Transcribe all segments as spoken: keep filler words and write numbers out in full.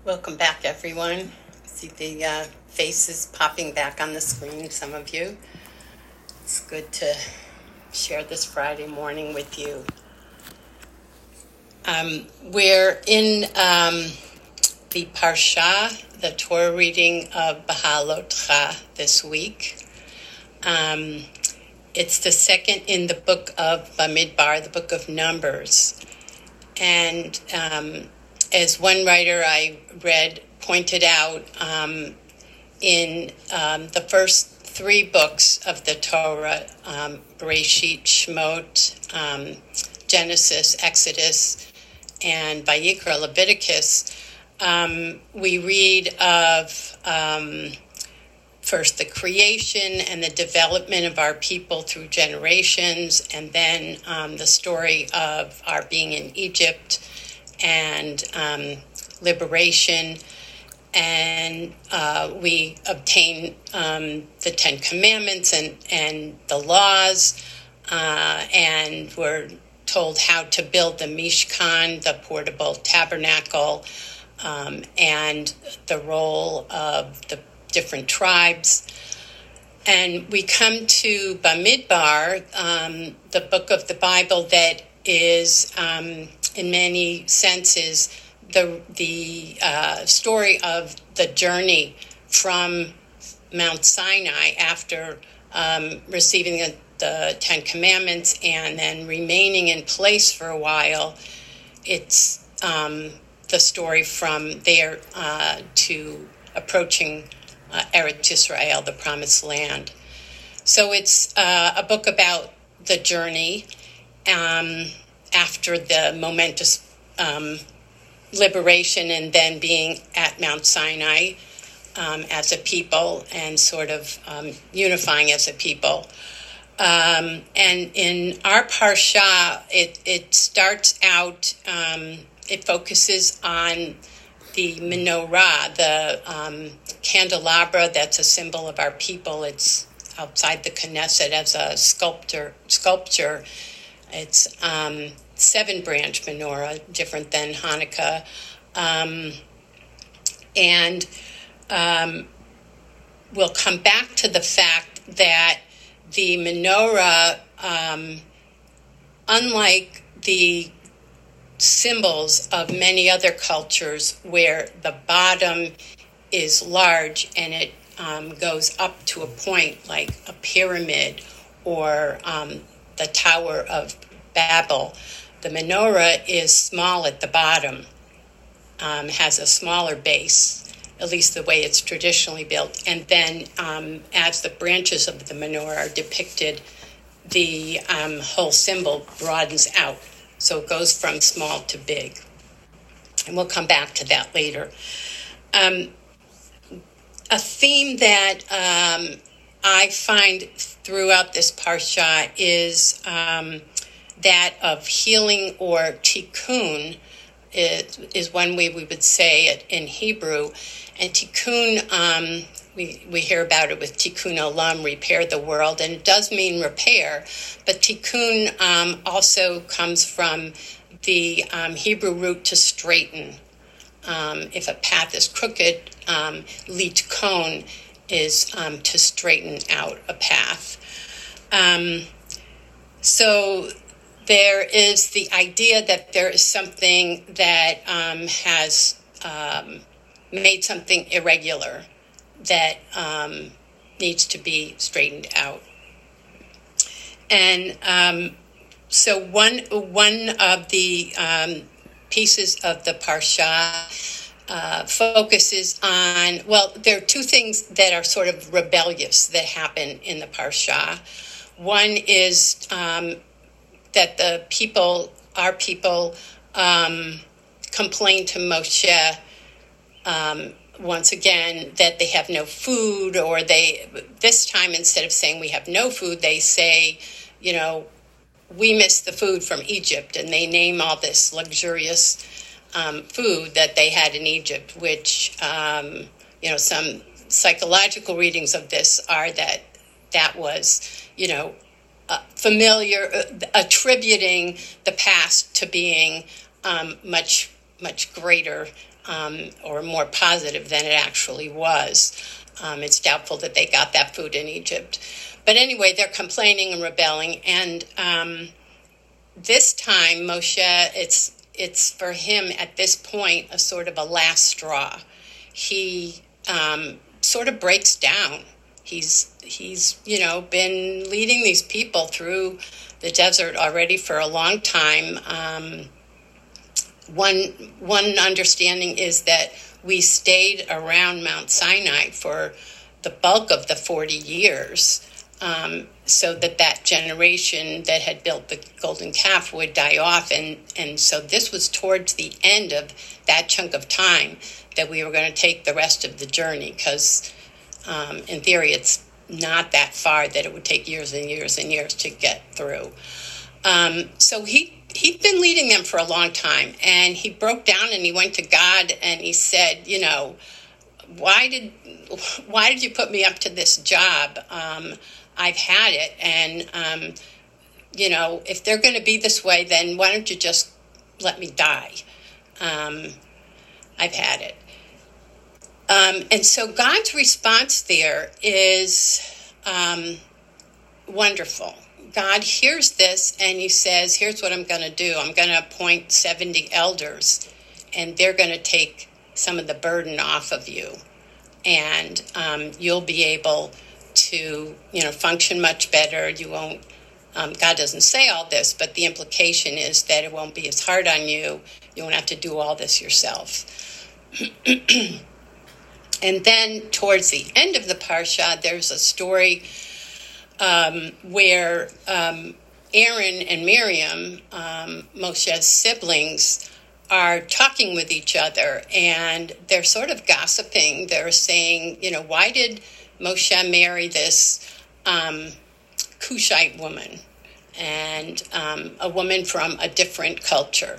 Welcome back, everyone. See the uh, faces popping back on the screen, some of you. It's good to share this Friday morning with you. Um, we're in um, the Parsha, the Torah reading of Beha'alotcha this week. Um, it's the second in the book of Bamidbar, the book of Numbers. And um, as one writer I read pointed out, um, in um, the first three books of the Torah, um, Bereshit, Shemot, um, Genesis, Exodus, and Vayikra, Leviticus, um, we read of um, first the creation and the development of our people through generations, and then um, the story of our being in Egypt and um, liberation. And uh, we obtain um, the Ten Commandments and, and the laws, uh, and we're told how to build the Mishkan, the portable tabernacle, um, and the role of the different tribes. And we come to Bamidbar, um, the book of the Bible that is, um, in many senses, the the uh, story of the journey from Mount Sinai after um, receiving the, the Ten Commandments and then remaining in place for a while. It's um, the story from there uh, to approaching uh, Eretz Yisrael, the Promised Land. So it's uh, a book about the journey um, after the momentous um liberation and then being at Mount Sinai um, as a people and sort of um, unifying as a people. Um, and in our Parsha, it, it starts out, um, it focuses on the menorah, the um, candelabra that's a symbol of our people. It's outside the Knesset as a sculptor, sculpture. It's um, seven-branch menorah, different than Hanukkah. Um, and um, we'll come back to the fact that the menorah, um, unlike the symbols of many other cultures where the bottom is large and it um, goes up to a point like a pyramid or um, the Tower of Babel, the menorah is small at the bottom, um, has a smaller base, at least the way it's traditionally built. And then um, as the branches of the menorah are depicted, the um, whole symbol broadens out. So it goes from small to big. And we'll come back to that later. Um, a theme that um, I find throughout this parsha is um, that of healing, or tikkun is, is one way we would say it in Hebrew. And tikkun, um, we, we hear about it with tikkun olam, repair the world, and it does mean repair. But tikkun um, also comes from the um, Hebrew root to straighten. Um, if a path is crooked, um, litkon is um, to straighten out a path. Um, so there is the idea that there is something that um, has um, made something irregular that um, needs to be straightened out. And um, so one one of the um, pieces of the Parsha uh, focuses on, well, there are two things that are sort of rebellious that happen in the Parsha. One is um, that the people, our people, um, complain to Moshe um, once again that they have no food, or they, this time instead of saying we have no food, they say, you know, we miss the food from Egypt, and they name all this luxurious um, food that they had in Egypt, which, um, you know, some psychological readings of this are that that was, you know, uh, familiar, uh, attributing the past to being um, much, much greater um, or more positive than it actually was. Um, it's doubtful that they got that food in Egypt. But anyway, they're complaining and rebelling. And um, this time, Moshe, it's it's for him at this point a sort of a last straw. He um, sort of breaks down. He's he's you know been leading these people through the desert already for a long time. Um, one one understanding is that we stayed around Mount Sinai for the bulk of the forty years, um, so that that generation that had built the golden calf would die off. And, and so this was towards the end of that chunk of time that we were going to take the rest of the journey, because um, in theory it's not that far that it would take years and years and years to get through. Um, so he he'd been leading them for a long time, and he broke down and he went to God and he said, you know, why did why did you put me up to this job? Um, I've had it, and um, you know, if they're going to be this way, then why don't you just let me die? Um, I've had it. Um, and so God's response there is um, wonderful. God hears this and he says, here's what I'm going to do. I'm going to appoint seventy elders, and they're going to take some of the burden off of you. And um, you'll be able to, you know, function much better. You won't, um, God doesn't say all this, but the implication is that it won't be as hard on you. You won't have to do all this yourself. And then towards the end of the Parsha, there's a story Um, where um, Aaron and Miriam, um, Moshe's siblings, are talking with each other, and they're sort of gossiping. They're saying, you know, why did Moshe marry this um, Cushite woman, and um, a woman from a different culture?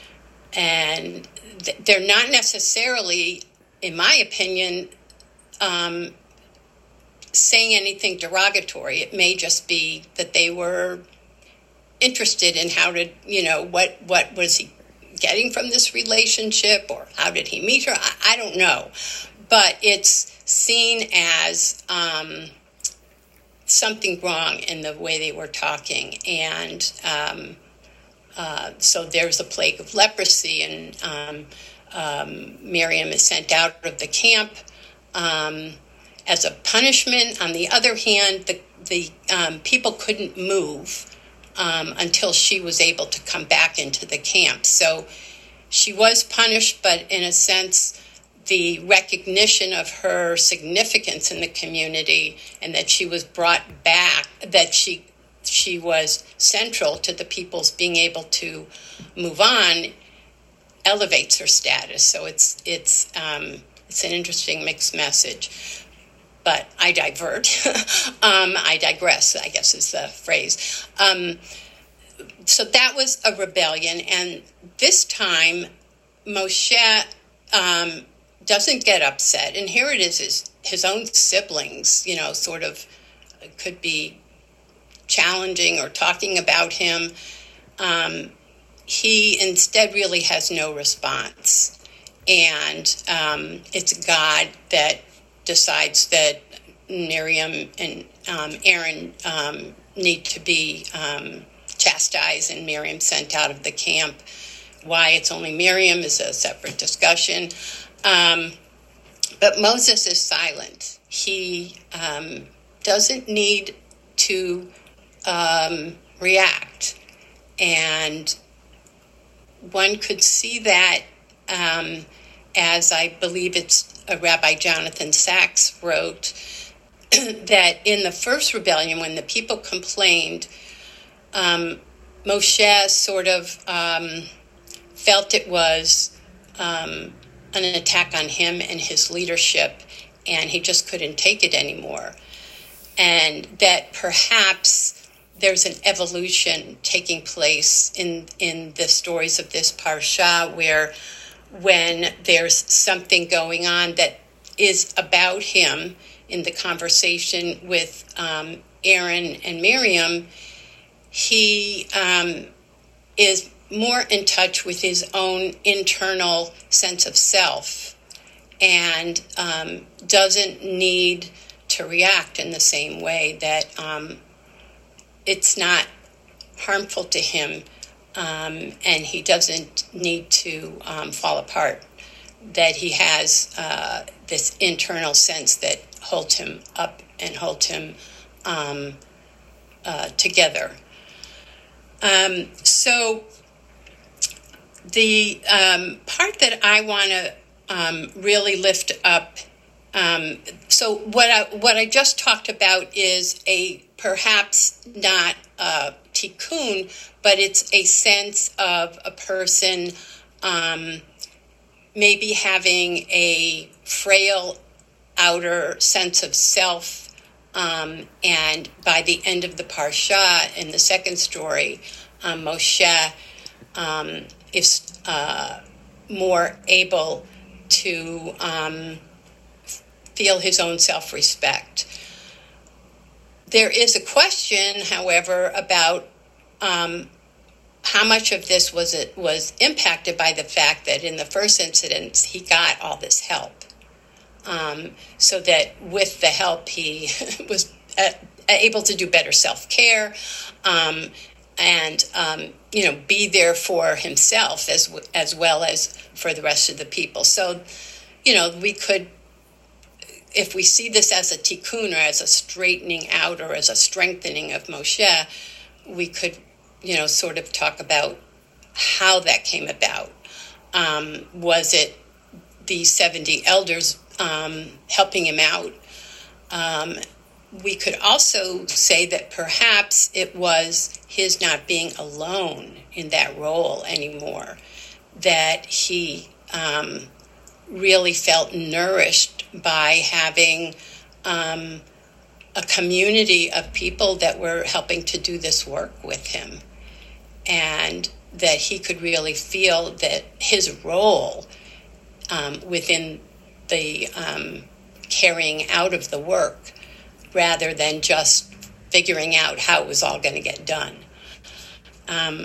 And th- they're not necessarily, in my opinion, um, saying anything derogatory. It may just be that they were interested in how to, you know, what, what was he getting from this relationship, or how did he meet her? I, I don't know. But it's seen as um, something wrong in the way they were talking. And um, uh, so there's a plague of leprosy, and um, um, Miriam is sent out of the camp Um, as a punishment. On the other hand, the the um, people couldn't move um, until she was able to come back into the camp. So she was punished, but in a sense, the recognition of her significance in the community, and that she was brought back, that she she was central to the people's being able to move on, elevates her status. So it's it's um, it's an interesting mixed message. But I divert. um, I digress, I guess is the phrase. Um, so that was a rebellion. And this time, Moshe um, doesn't get upset. And here it is, his, his own siblings, you know, sort of could be challenging or talking about him. Um, he instead really has no response. And um, it's God that decides that Miriam and um, Aaron um, need to be um, chastised, and Miriam sent out of the camp. Why it's only Miriam is a separate discussion. Um, but Moses is silent. He um, doesn't need to um, react. And one could see that um, as I believe it's uh, Rabbi Jonathan Sachs wrote, that in the first rebellion, when the people complained, um, Moshe sort of um, felt it was um, an attack on him and his leadership, and he just couldn't take it anymore. And that perhaps there's an evolution taking place in, in the stories of this Parsha, where when there's something going on that is about him in the conversation with um, Aaron and Miriam, he um, is more in touch with his own internal sense of self and um, doesn't need to react in the same way, that um, it's not harmful to him, um, and he doesn't need to um, fall apart, that he has uh, this internal sense that holds him up and holds him um, uh, together. Um, so the um, part that I want to um, really lift up, um, so what I, what I just talked about is a perhaps not a tikkun, but it's a sense of a person um, maybe having a frail outer sense of self, um, and by the end of the parsha, in the second story, um, Moshe um, is uh, more able to um, feel his own self-respect. There is a question, however, about um, how much of this was it was impacted by the fact that in the first incident he got all this help, um, so that with the help he was uh, able to do better self-care, um, and um, you know, be there for himself as as well as for the rest of the people. So, you know, we could, if we see this as a tikkun or as a straightening out or as a strengthening of Moshe, we could, you know, sort of talk about how that came about. Um, was it the seventy elders um, helping him out? Um, we could also say that perhaps it was his not being alone in that role anymore, that he um, really felt nourished by having um, a community of people that were helping to do this work with him, and that he could really feel that his role um, within the um, carrying out of the work, rather than just figuring out how it was all going to get done. Um,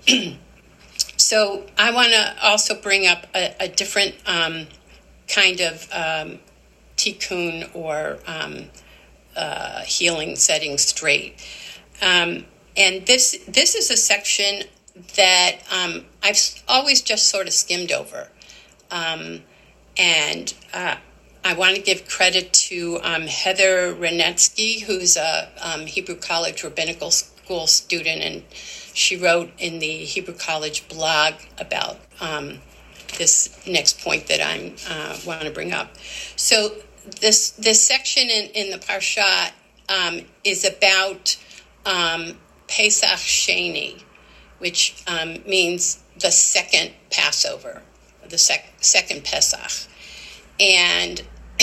so I want to also bring up a, a different um, kind of um, tikkun or um, uh, healing, setting straight. Um, and this this is a section that um, I've always just sort of skimmed over. Um, and uh, I want to give credit to um, Heather Renetsky, who's a um, Hebrew College Rabbinical School student, and she wrote in the Hebrew College blog about um, this next point that I uh, want to bring up. So this this section in, in the Parsha um, is about um, Pesach Sheni, which um, means the second Passover, the sec- second Pesach. And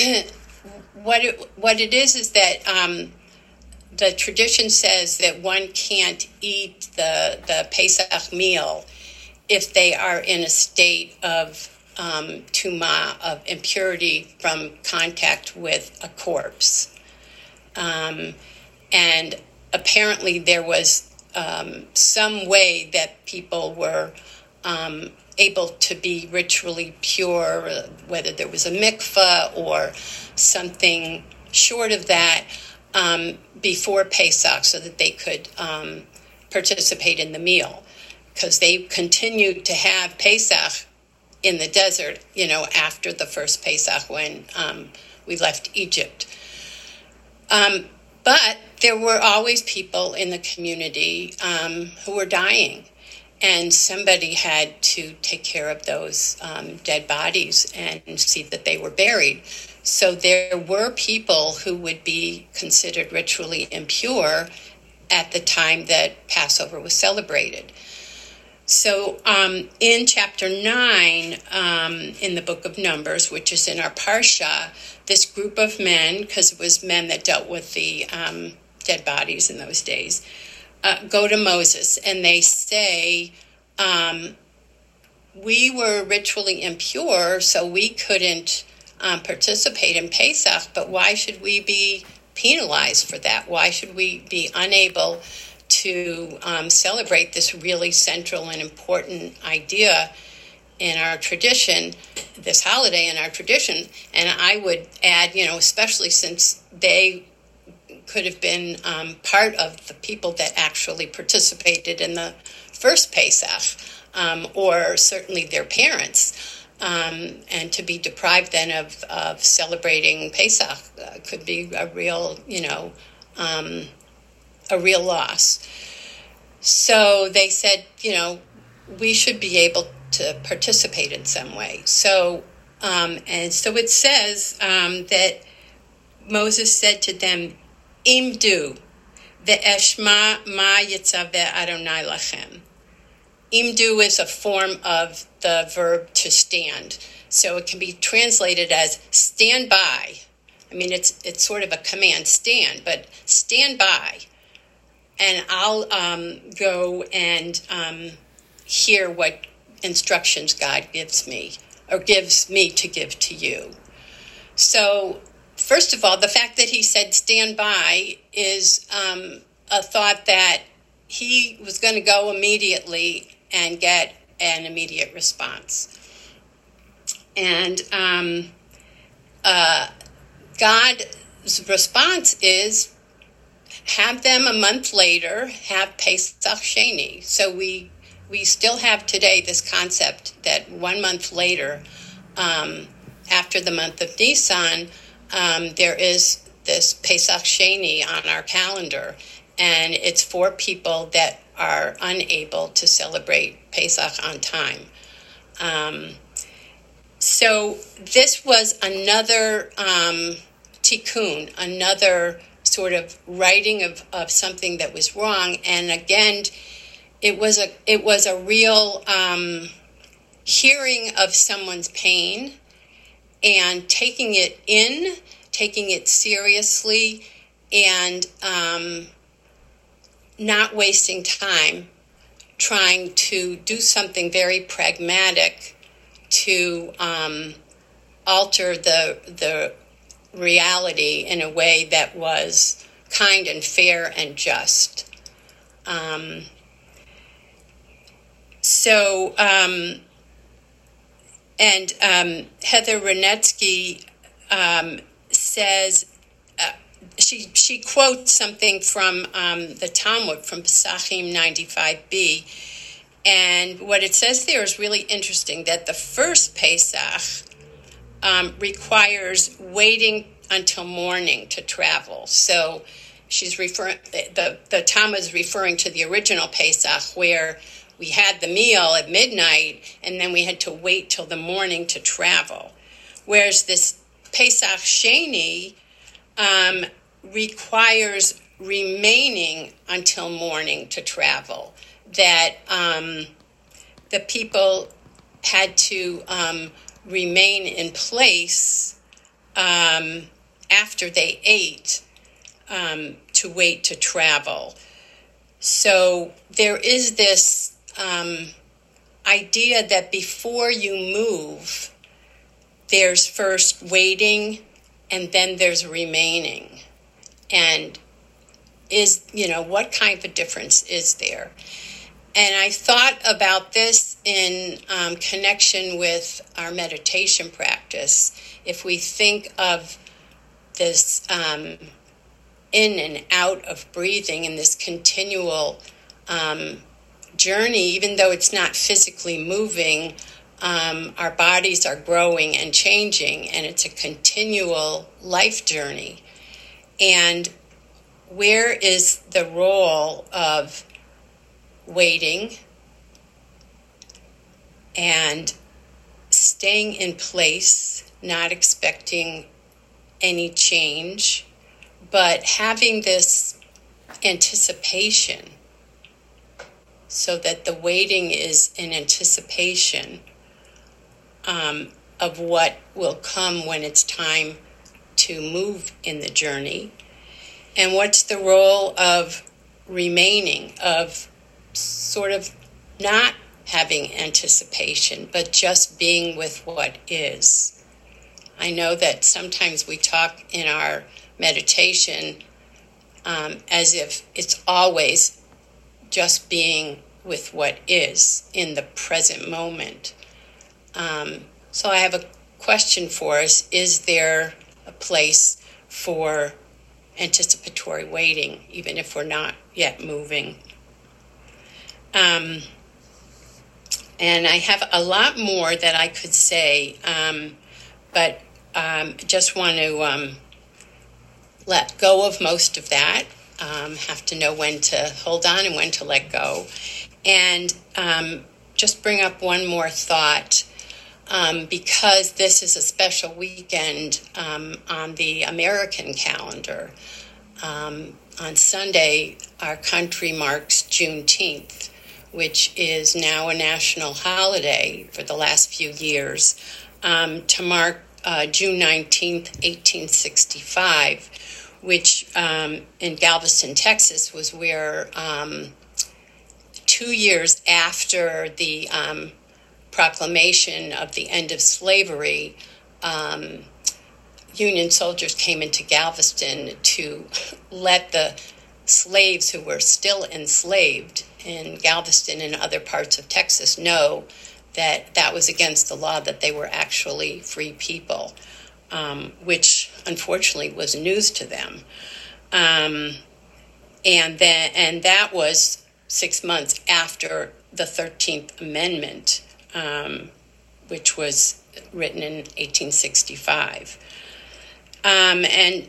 what it, what it is is that um, the tradition says that one can't eat the, the Pesach meal if they are in a state of um, tumah, of impurity from contact with a corpse. Um, and apparently there was um, some way that people were um, able to be ritually pure, whether there was a mikvah or something short of that, um, before Pesach, so that they could um, participate in the meal. Because they continued to have Pesach in the desert, you know, after the first Pesach when um, we left Egypt. Um, but there were always people in the community um, who were dying. And somebody had to take care of those um, dead bodies and see that they were buried. So there were people who would be considered ritually impure at the time that Passover was celebrated. So um, in chapter nine, um, in the book of Numbers, which is in our Parsha, this group of men, because it was men that dealt with the um, dead bodies in those days, Uh, go to Moses and they say, um, we were ritually impure, so we couldn't um, participate in Pesach, but why should we be penalized for that? Why should we be unable to um, celebrate this really central and important idea in our tradition, this holiday in our tradition. And I would add, you know, especially since they could have been um, part of the people that actually participated in the first Pesach, um, or certainly their parents. Um, and to be deprived then of, of celebrating Pesach uh, could be a real, you know, um, a real loss. So they said, you know, we should be able to participate in some way. So, um, and so it says um, that Moses said to them, Imdu, ve'eshma ma yitzaveh Adonai lachem. Imdu is a form of the verb to stand. So it can be translated as stand by. I mean, it's it's sort of a command, stand, but stand by. And I'll um, go and um, hear what instructions God gives me, or gives me to give to you. So, first of all, the fact that he said stand by is um, a thought that he was going to go immediately and get an immediate response. And um, uh, God's response is, have them a month later, have Pesach Sheni. So we we still have today this concept that one month later, um, after the month of Nisan, um, there is this Pesach Sheni on our calendar, and it's for people that are unable to celebrate Pesach on time. Um, so this was another um, tikkun, another sort of writing of, of something that was wrong. And again, it was a it was a real um, hearing of someone's pain and taking it in, taking it seriously, and um, not wasting time trying to do something very pragmatic to um, alter the the reality in a way that was kind and fair and just. Um, so, um, and um, Heather Renetsky um, says, uh, she she quotes something from um, the Talmud, from Pesachim ninety-five b, and what it says there is really interesting, that the first Pesach Um, requires waiting until morning to travel. So she's referring, the, the Talmud is referring to the original Pesach, where we had the meal at midnight and then we had to wait till the morning to travel. Whereas this Pesach Sheni um, requires remaining until morning to travel. That um, the people had to um, remain in place um, after they ate um, to wait to travel. So there is this um, idea that before you move, there's first waiting and then there's remaining. And is, you know, what kind of a difference is there? And I thought about this in um, connection with our meditation practice. If we think of this um, in and out of breathing and this continual um, journey, even though it's not physically moving, um, our bodies are growing and changing, and it's a continual life journey. And where is the role of waiting and staying in place, not expecting any change, but having this anticipation, so that the waiting is in anticipation um, of what will come when it's time to move in the journey? And what's the role of remaining, of sort of not having anticipation, but just being with what is? I know that sometimes we talk in our meditation um, as if it's always just being with what is in the present moment. Um, so I have a question for us. Is there a place for anticipatory waiting, even if we're not yet moving? Um, and I have a lot more that I could say, um, but um, just want to um, let go of most of that. Um, have to know when to hold on and when to let go. And um, just bring up one more thought, um, because this is a special weekend um, on the American calendar. Um, on Sunday, our country marks Juneteenth, which is now a national holiday for the last few years, um, to mark uh, June nineteenth, eighteen sixty-five, which um, in Galveston, Texas, was where um, two years after the um, proclamation of the end of slavery, um, Union soldiers came into Galveston to let the slaves who were still enslaved in Galveston and other parts of Texas know that that was against the law, that they were actually free people, um, which unfortunately was news to them. Um, and then, and that was six months after the thirteenth Amendment, um, which was written in eighteen sixty-five. Um, and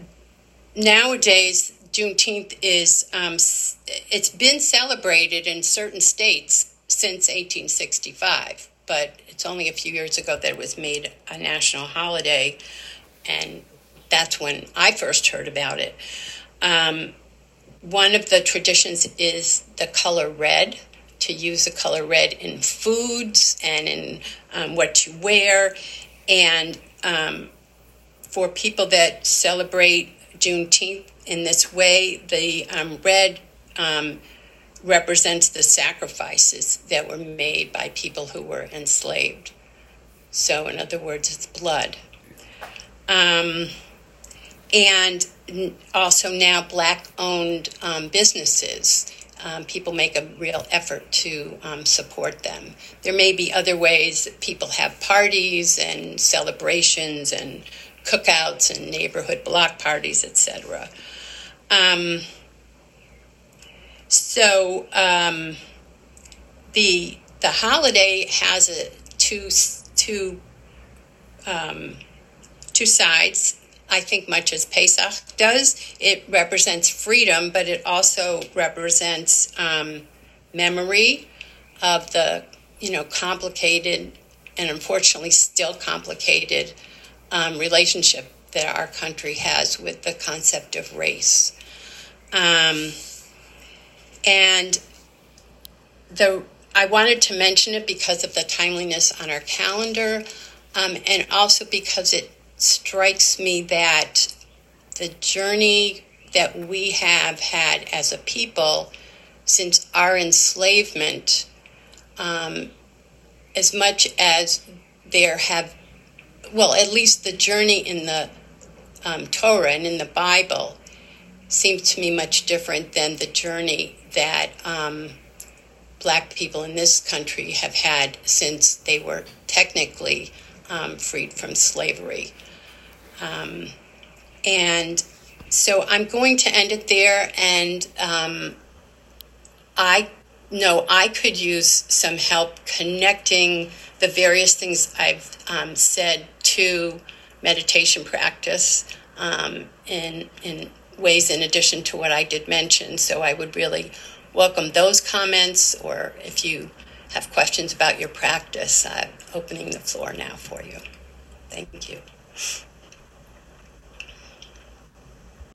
nowadays, Juneteenth is, um, it's been celebrated in certain states since eighteen sixty-five, but it's only a few years ago that it was made a national holiday, and that's when I first heard about it. Um, one of the traditions is the color red, to use the color red in foods and in um, what you wear. And um, for people that celebrate Juneteenth in this way, the um, red um, represents the sacrifices that were made by people who were enslaved. So, in other words, it's blood. Um, and also now Black-owned um, businesses, um, people make a real effort to um, support them. There may be other ways that people have parties and celebrations and cookouts and neighborhood block parties, et cetera. Um, so um, the the holiday has a two two um, two sides. I think much as Pesach does. It represents freedom, but it also represents um, memory of the, you know, complicated and unfortunately still complicated um, relationship that our country has with the concept of race. Um, and the I wanted to mention it because of the timeliness on our calendar, um, and also because it strikes me that the journey that we have had as a people since our enslavement, um, as much as there have, well, at least the journey in the um, Torah and in the Bible seems to me much different than the journey that um, Black people in this country have had since they were technically um, freed from slavery. Um, and so I'm going to end it there, and um, I know I could use some help connecting the various things I've um, said to meditation practice um, in, in ways in addition to what I did mention. So I would really welcome those comments, or if you have questions about your practice, I'm opening the floor now for you. Thank you.